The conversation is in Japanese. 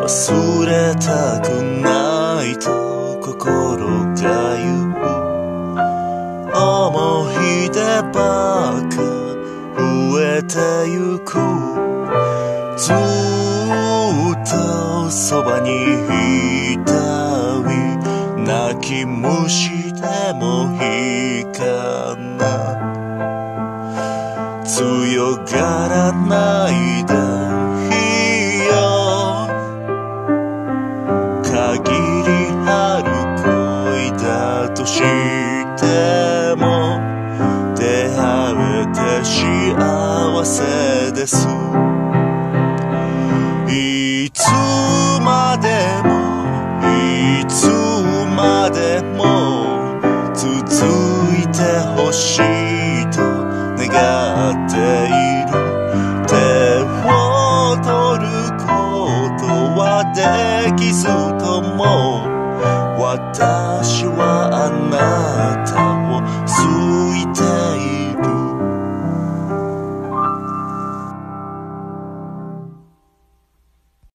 忘れたくないと心が言う。思い出ばか増えてゆく。ずっとそばにいたい。泣き虫でもいいかな。強がらないでいいよ。限りある恋だとしても出会えて幸せです。いつまでもいつまでも続いてほしいと願っている。手を取ることはできずとも私